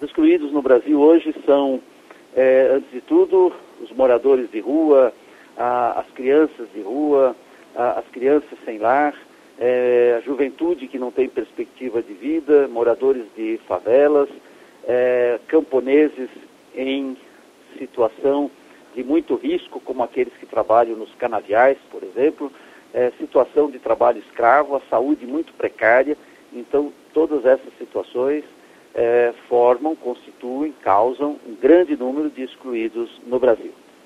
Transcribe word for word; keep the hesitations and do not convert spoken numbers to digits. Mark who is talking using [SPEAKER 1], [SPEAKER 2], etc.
[SPEAKER 1] Os excluídos no Brasil hoje são, é, antes de tudo, os moradores de rua, a, as crianças de rua, a, as crianças sem lar, é, a juventude que não tem perspectiva de vida, moradores de favelas, é, camponeses em situação de muito risco, como aqueles que trabalham nos canaviais, por exemplo, é, situação de trabalho escravo, a saúde muito precária. Então, todas essas situações é, formam, constituem, causam um grande número de excluídos no Brasil.